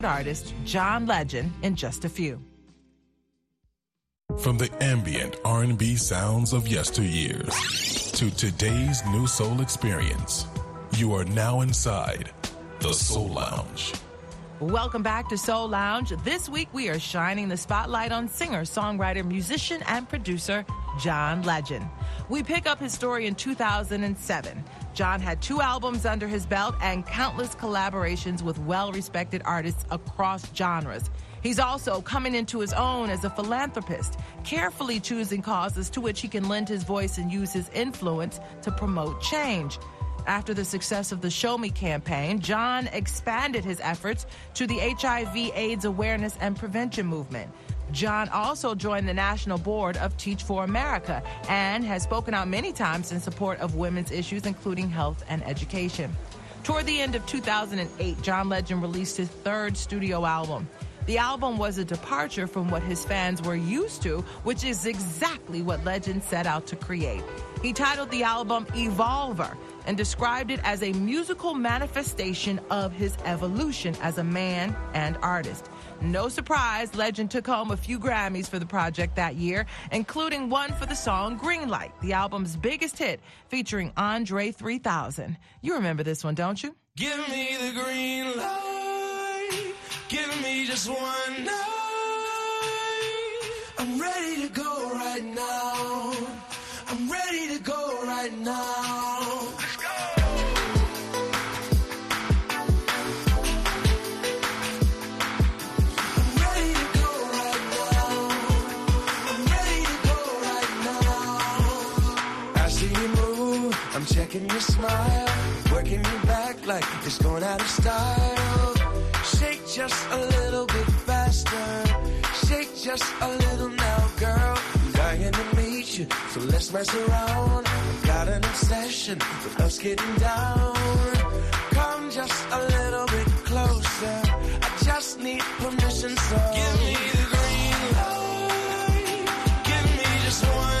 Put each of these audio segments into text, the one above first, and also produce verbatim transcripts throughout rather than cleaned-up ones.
artist John Legend in just a few. From the ambient R and B sounds of yesteryears to today's new soul experience, you are now inside the Soul Lounge. Welcome back to Soul Lounge. This week we are shining the spotlight on singer, songwriter, musician, and producer John Legend. We pick up his story in two thousand seven. John had two albums under his belt and countless collaborations with well-respected artists across genres. He's also coming into his own as a philanthropist, carefully choosing causes to which he can lend his voice and use his influence to promote change. After the success of the Show Me campaign, John expanded his efforts to the H I V AIDS awareness and prevention movement. John also joined the National Board of Teach for America and has spoken out many times in support of women's issues, including health and education. Toward the end of two thousand eight, John Legend released his third studio album. The album was a departure from what his fans were used to, which is exactly what Legend set out to create. He titled the album Evolver and described it as a musical manifestation of his evolution as a man and artist. No surprise, Legend took home a few Grammys for the project that year, including one for the song Green Light, the album's biggest hit, featuring Andre three thousand. You remember this one, don't you? Give me the green light, give me just one night. I'm ready to go right now, I'm ready to go right now. Let's go. I'm checking your smile, working you back like it's going out of style. Shake just a little bit faster, shake just a little now, girl. I'm dying to meet you, so let's mess around. I've got an obsession with us getting down. Come just a little bit closer, I just need permission, so give me the green light, give me just one.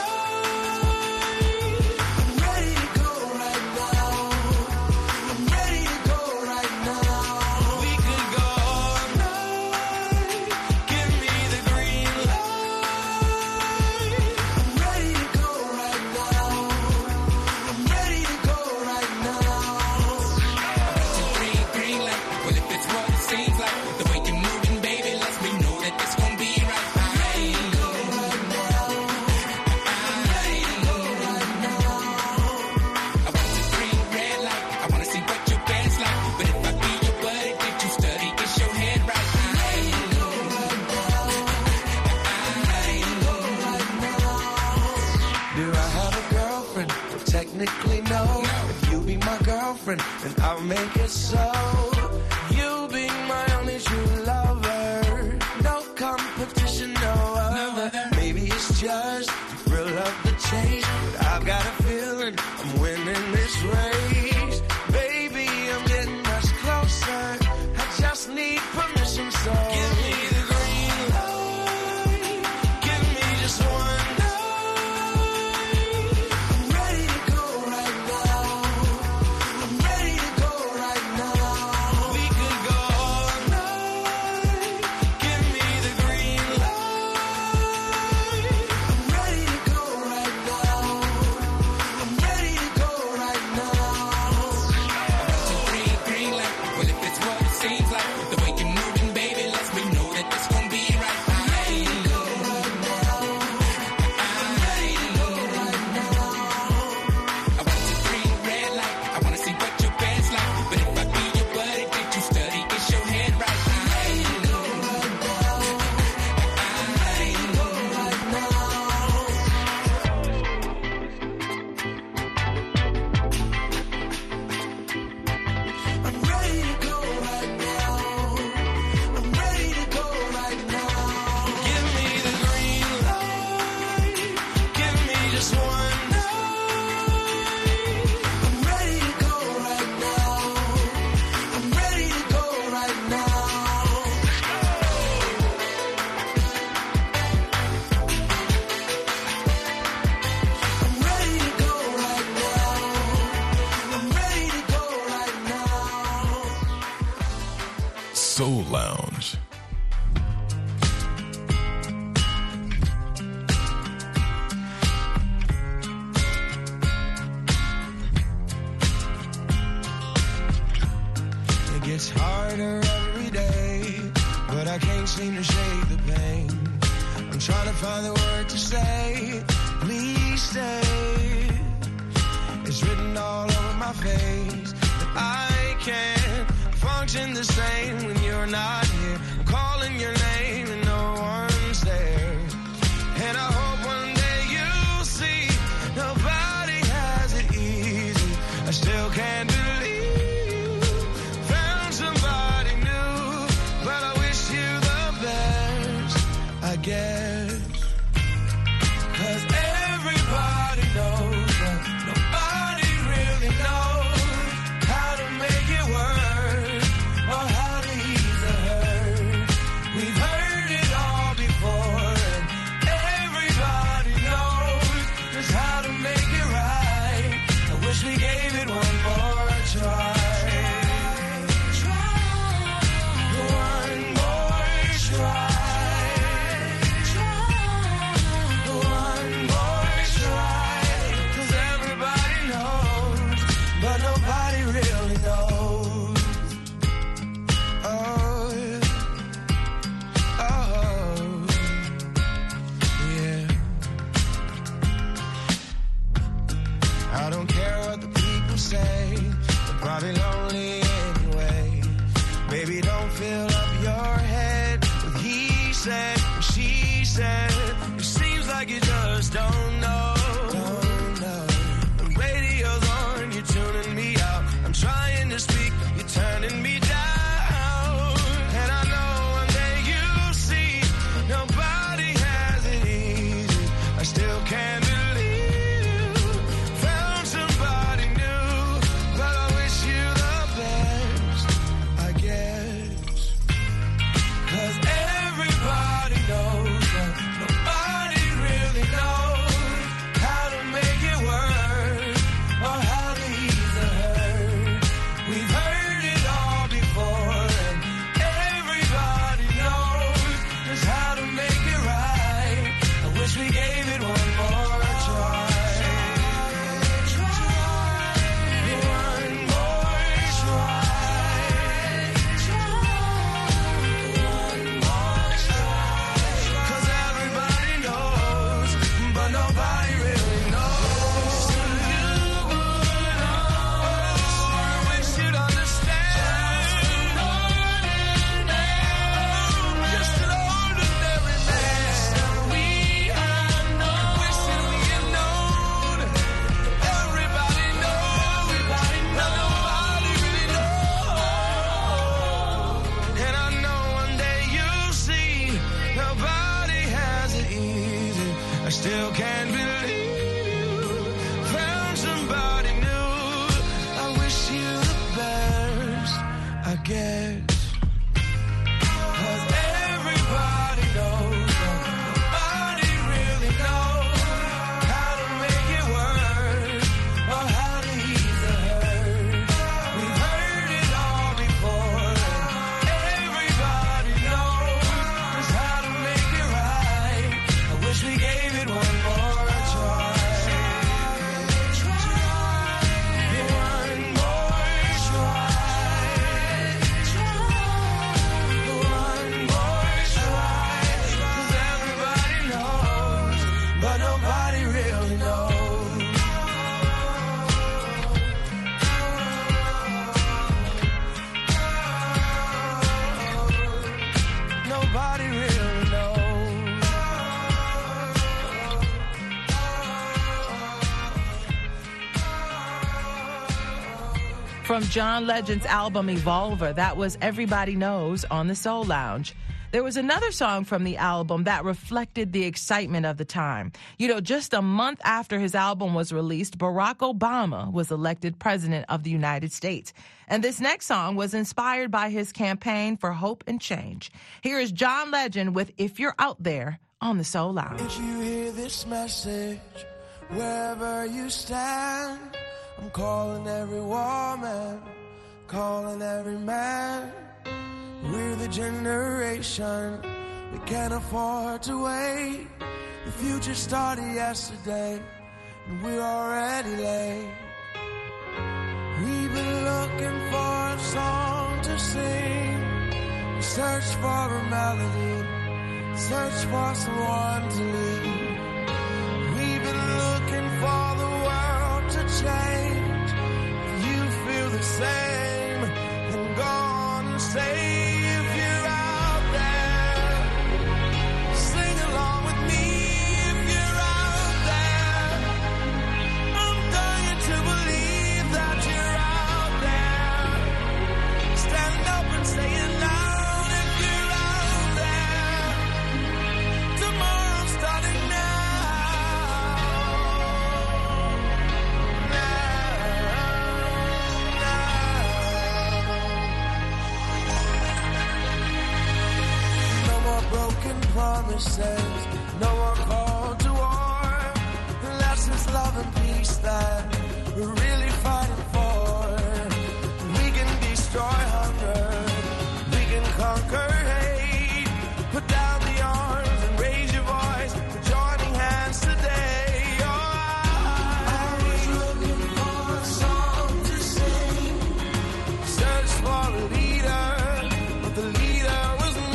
Technically no, if you be my girlfriend, then I'll make it so. You be my only true lover, no competition, no other. Maybe it's just the thrill of the chase, but I've got a feeling I'm winning this race. Baby, I'm getting much closer, I just need permission, so give me the green light, give me just one. Soul Lounge. It gets harder every day, but I can't seem to shake the pain. I'm trying to find the word to say, please stay. It's written all over my face that I can't function the same when you're not here. I'm calling your name and no one's there. And I hope one day you'll see nobody has it easy. I still can't believe you found somebody new, but I wish you the best, I guess. 'Cause everybody knows that nobody really knows how to make it work or how to ease the hurt. We've heard it all before, and everybody knows just how to make it right. I wish we gave it one more try. One more try. Probably lonely anyway. Baby, don't fill up your head with he said, she said. It seems like you just don't know. Don't know. The radio's on, you're tuning me out. I'm trying to speak, you're turning me down. And I know one day you'll see nobody has it easy. I still can't believe you found somebody new, but I wish you the best, I guess. 'Cause everybody knows that nobody really knows how to make it work or how to ease the hurt. We've heard it all before, and everybody knows just how to make it right. I wish we gave it one more try. Still can't believe you found somebody new. I wish you the best, I guess. 'Cause everybody knows that nobody really knows how to make it work or how to ease the hurt. We've heard it all before, and everybody knows just how to make it right. I wish we gave it one more try. One more try. One more try. 'Cause everybody knows, but nobody really knows. Nobody really knows. From John Legend's album Evolver, that was Everybody Knows on the Soul Lounge. There was another song from the album that reflected the excitement of the time. You know, just a month after his album was released, Barack Obama was elected president of the United States. And this next song was inspired by his campaign for hope and change. Here is John Legend with If You're Out There on the Soul Lounge. If you hear this message, wherever you stand, I'm calling every woman, calling every man. We're the generation we can't afford to wait. The future started yesterday, and we're already late. We've been looking for a song to sing, search for a melody, search for someone to lead. We've been looking for the world to change. If you feel the same, then go on and say. Promises, no more call to war, unless it's love and peace that we're really fighting for. We can destroy hunger, we can conquer hate. Put down the arms and raise your voice. We're joining hands today. Oh, I was looking for a song to sing, search for a leader, but the leader was me.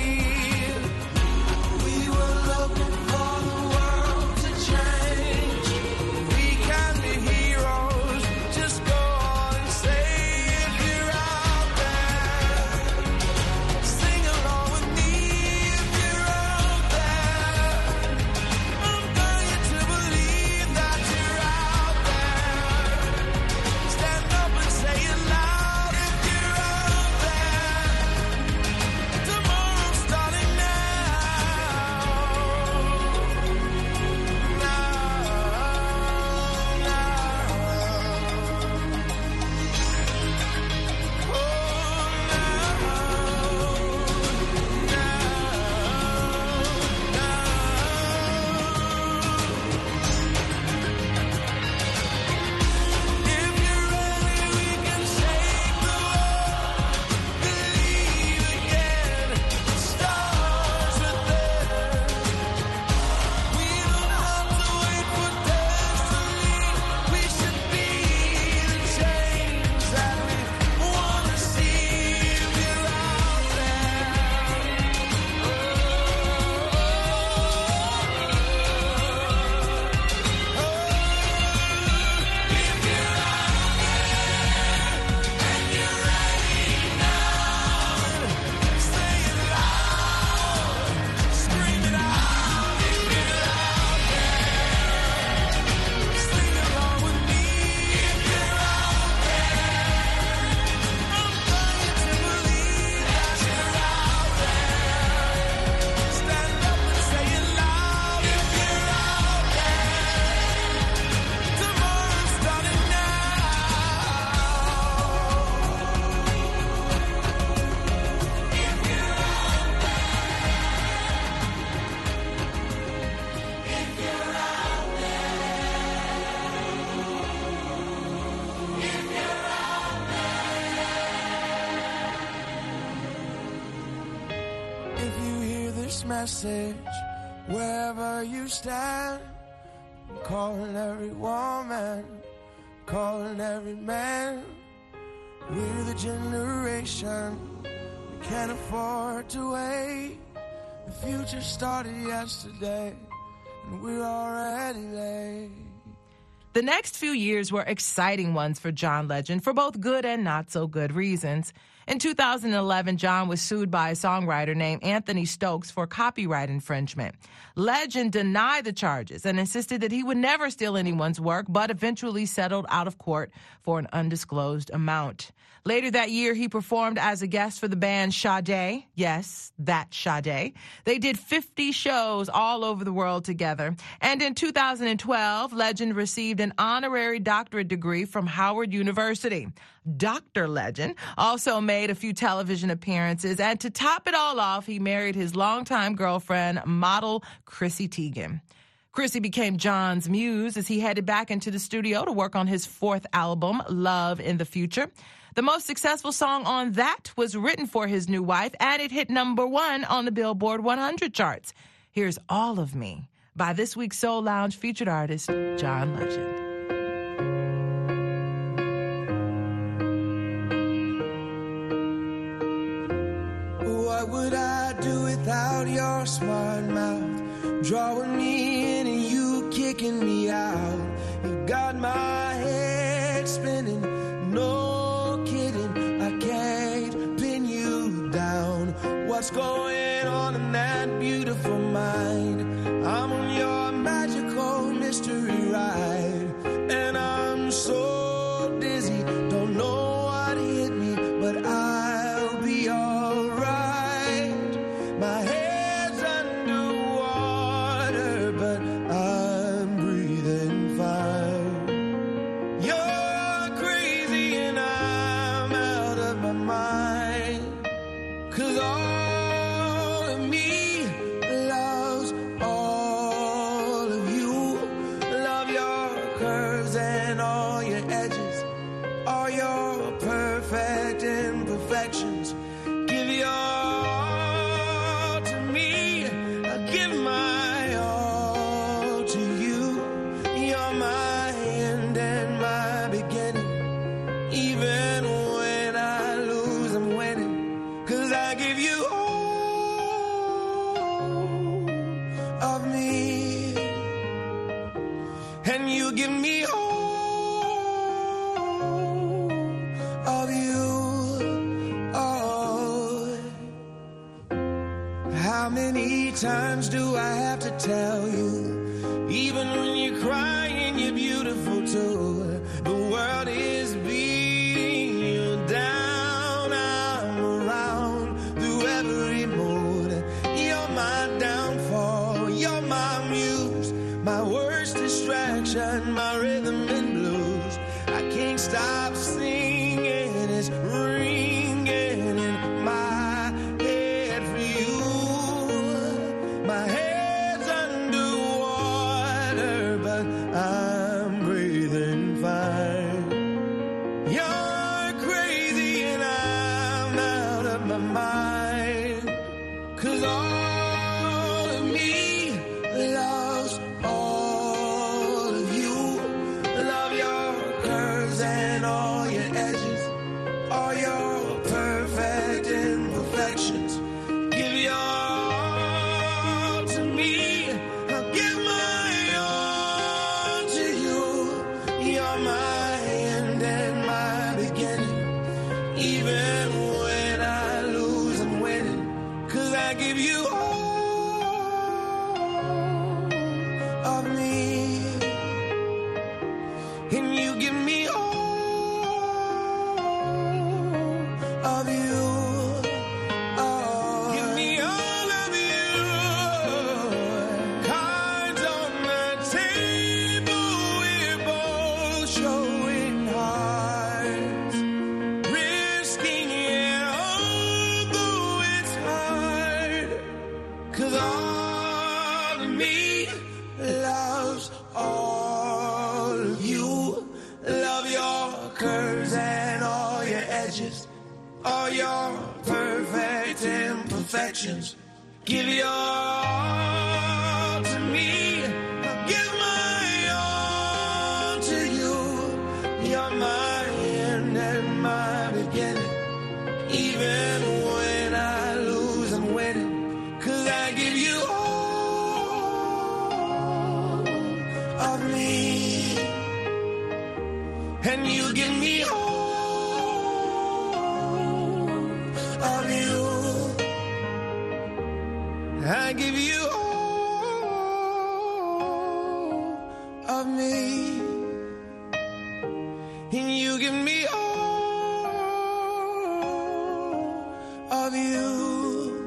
Message wherever you stand, I'm calling every woman, calling every man. We're the generation we can't afford to wait. The future started yesterday, and we're already late. The next few years were exciting ones for John Legend for both good and not so good reasons. In two thousand eleven, John was sued by a songwriter named Anthony Stokes for copyright infringement. Legend denied the charges and insisted that he would never steal anyone's work, but eventually settled out of court for an undisclosed amount. Later that year, he performed as a guest for the band Sade. Yes, that Sade. They did fifty shows all over the world together. And in two thousand twelve, Legend received an honorary doctorate degree from Howard University. Doctor Legend also made a few television appearances, and to top it all off, he married his longtime girlfriend, model Chrissy Teigen. Chrissy became John's muse as he headed back into the studio to work on his fourth album, Love in the Future. The most successful song on that was written for his new wife, and it hit number one on the Billboard one hundred charts. Here's All of Me by this week's Soul Lounge featured artist, John Legend. What would I do without your smart mouth? Drawing me in and you kicking me out. You got my head spinning, no kidding. I can't pin you down. What's going on in that beautiful mind? I'm on your magical mystery ride, and I'm so dizzy, don't know what hit me, but I'll be alright. My head's underwater, but I'm breathing fine. You're crazy and I'm out of my mind, 'cause all of me loves all of you. Love your curves and all your edges, all your perfect imperfections. Give your all to me, I give my all to you. You're my end and my beginning. Even when I lose, I'm winning, 'cause I give you all of me, and you give me all of you. Oh, how many times do I have to tell you? Even when you're crying, you're beautiful too. The world is beating you down. I'm around through every mood. You're my downfall, you're my muse, my worst distraction, my rhythm and blues. I can't stop singing, it's ringing in my head for you. My head's underwater, but I'm breathing fine. You're crazy and I'm out of my mind, 'cause all of me loves all of you. Love your curves and all your edges, all your perfect imperfections. Give your all to me, I'll give my all to you. You're my end and my beginning. Even when I lose, I'm winning, 'cause I give you all of me, and you give me all of you. Oh, give me all of you. Cards on the table, we're both showing hearts, risking it, although it's hard, 'cause all of me loves all of you. Love your curves and all your edges, all your perfect imperfections. Give your all to me, I'll give my all to you. You're my end and my beginning. Even when I lose, I'm winning, 'cause I give you all of me, and you give me all of you. I give you all of me, and you give me all of you.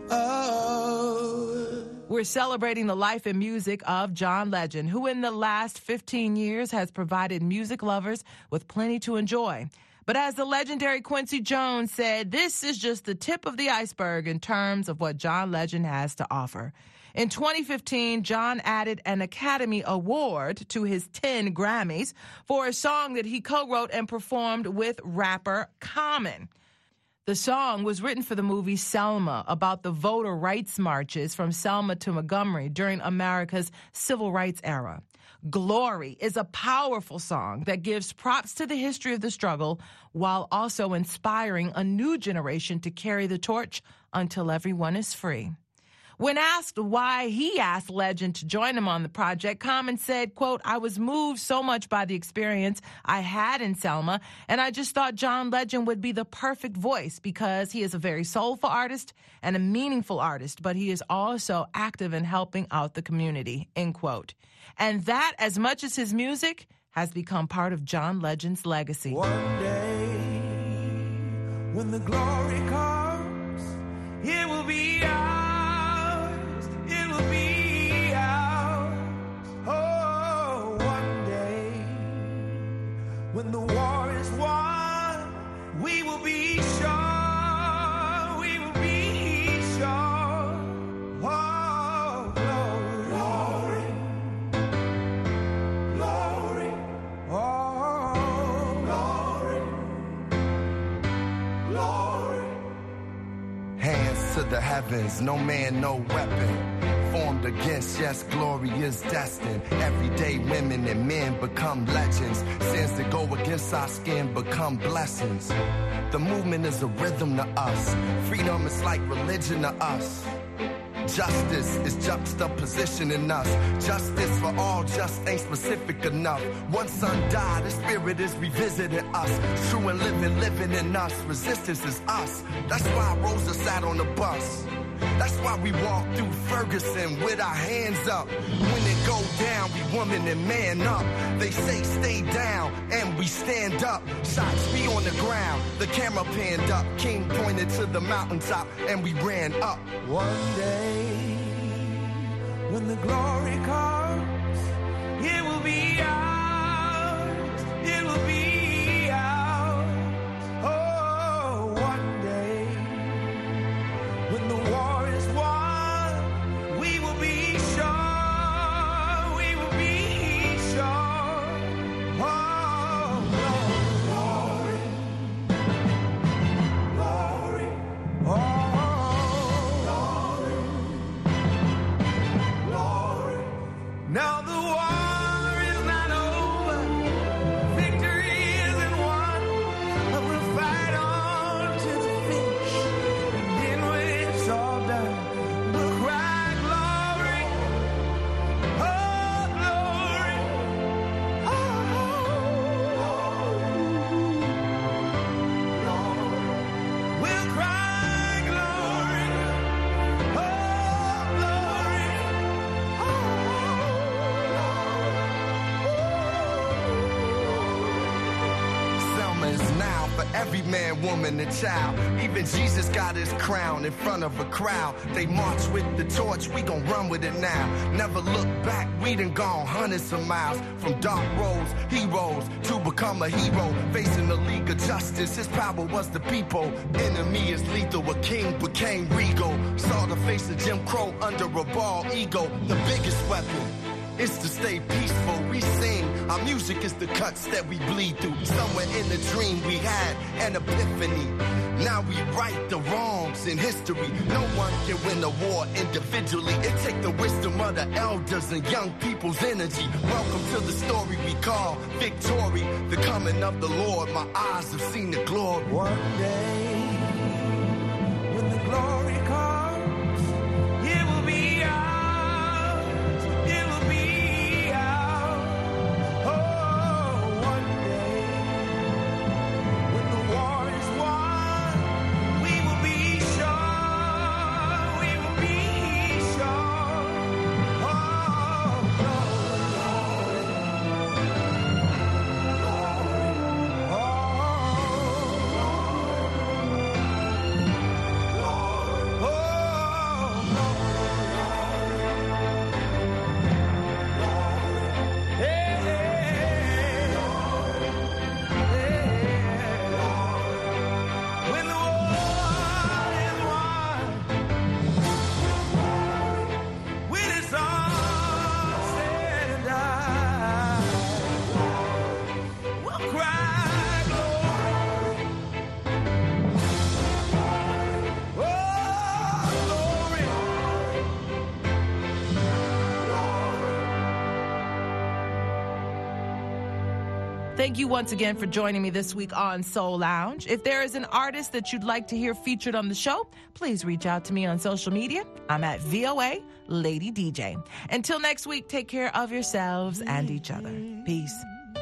Oh. We're celebrating the life and music of John Legend, who in the last fifteen years has provided music lovers with plenty to enjoy. But as the legendary Quincy Jones said, this is just the tip of the iceberg in terms of what John Legend has to offer. In twenty fifteen, John added an Academy Award to his ten Grammys for a song that he co-wrote and performed with rapper Common. The song was written for the movie Selma, about the voter rights marches from Selma to Montgomery during America's civil rights era. Glory is a powerful song that gives props to the history of the struggle while also inspiring a new generation to carry the torch until everyone is free. When asked why he asked Legend to join him on the project, Common said, quote, "I was moved so much by the experience I had in Selma, and I just thought John Legend would be the perfect voice because he is a very soulful artist and a meaningful artist, but he is also active in helping out the community," end quote. And that, as much as his music, has become part of John Legend's legacy. One day, when the glory comes, it will be ours. It will be ours. Oh, one day, when the war is won, we will be sure. We will be sure. Oh, glory, glory, glory. Oh, glory, glory. Hands to the heavens, no man, no weapon formed against, yes, glory is destined. Everyday women and men become legends. Sins that go against our skin become blessings. The movement is a rhythm to us. Freedom is like religion to us. Justice is juxtaposition in us. Justice for all just ain't specific enough. One son died, the spirit is revisiting us. True and living, living in us. Resistance is us. That's why Rosa sat on the bus. That's why we walk through Ferguson with our hands up. When it go down, we woman and man up. They say stay down, and we stand up. Shots be on the ground, the camera panned up. King pointed to the mountaintop, and we ran up. One day, when the glory comes, it will be ours. It will be ours. Oh, one day, when the war is won, we will be sure, we will be sure. Oh, glory, glory, oh, glory, glory. Now the war is not over, victory isn't won, but we'll fight on to the finish, and then when it's all done, we'll cry glory, oh glory, oh glory. We'll cry glory, oh glory, oh glory. Selma is now for every man, woman, and child. Even Jesus got his crown in front of a crowd. They march with the torch, we gon' run with it now. Never look back, we done gone hundreds of miles. From dark roads, heroes, to become a hero. Facing the League of Justice, his power was the people. Enemy is lethal, a king became regal. Saw the face of Jim Crow under a bald ego. The biggest weapon is to stay peaceful. We sing, our music is the cuts that we bleed through. Somewhere in the dream we had an epiphany. Now we right the wrongs in history. No one can win a war individually. It take the wisdom of the elders and young people's energy. Welcome to the story we call victory. The coming of the Lord, my eyes have seen the glory. One day, when the glory comes, it will be ours. It will be ours. Oh, one day, when the war is won, we will be sure. We will be sure. Oh, glory, glory, glory. Oh, Thank you once again for joining me this week on Soul Lounge. If there is an artist that you'd like to hear featured on the show, please reach out to me on social media. I'm at V O A Lady D J. Until next week, take care of yourselves and each other. Peace.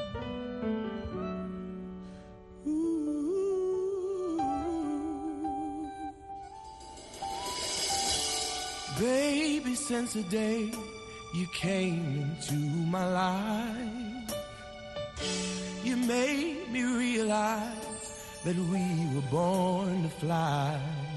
Baby, since the day you came into my life, you made me realize that we were born to fly.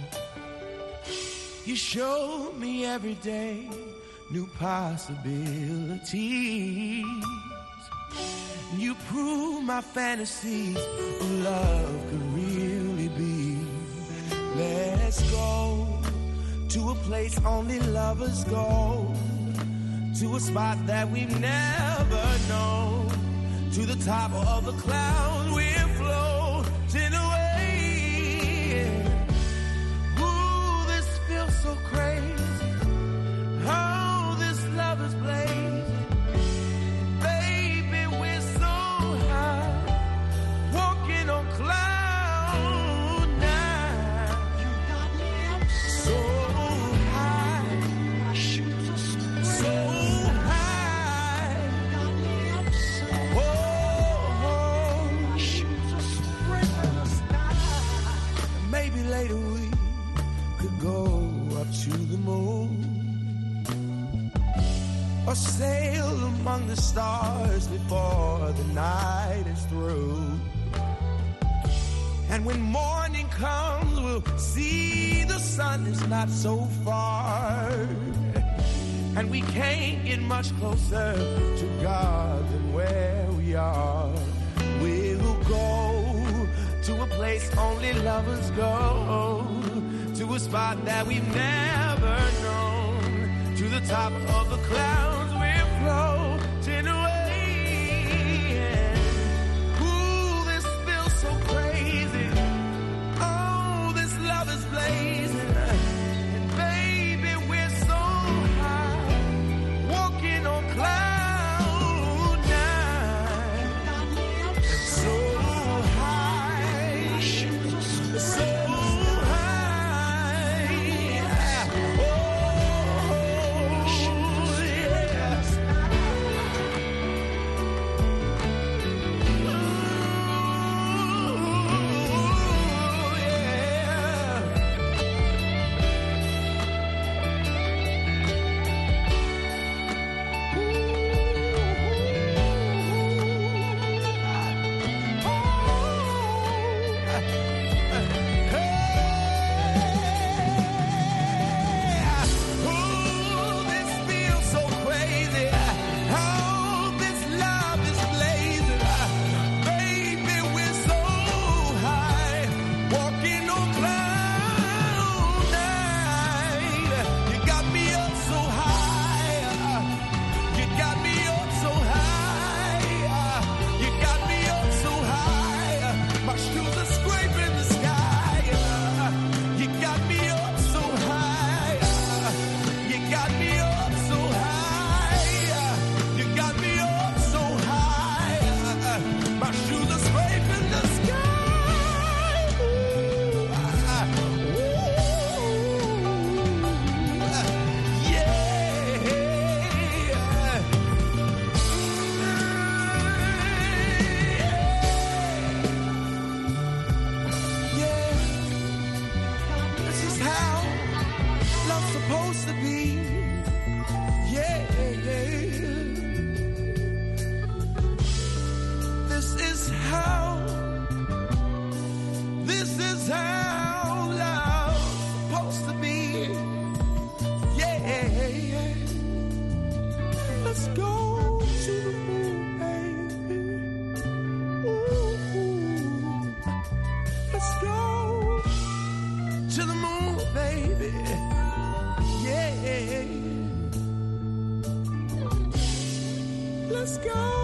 You showed me every day new possibilities. You proved my fantasies of love could really be. Let's go to a place only lovers go, to a spot that we've never known, to the top of the clouds we're floating away. Ooh, this feels so crazy, how this love is blazing. Baby, we're so high, walking on cloud nine. You got me up so later we could go up to the moon, or sail among the stars before the night is through. And when morning comes, we'll see the sun is not so far, and we can't get much closer to God than where we are. We'll go to a place only lovers go, to a spot that we've never known, to the top of the clouds we're floating away. Ooh, this feels so crazy. Oh, this love is blazing. And baby, we're so high, walking on cloud nine. So so high, oh, yes. Let's go.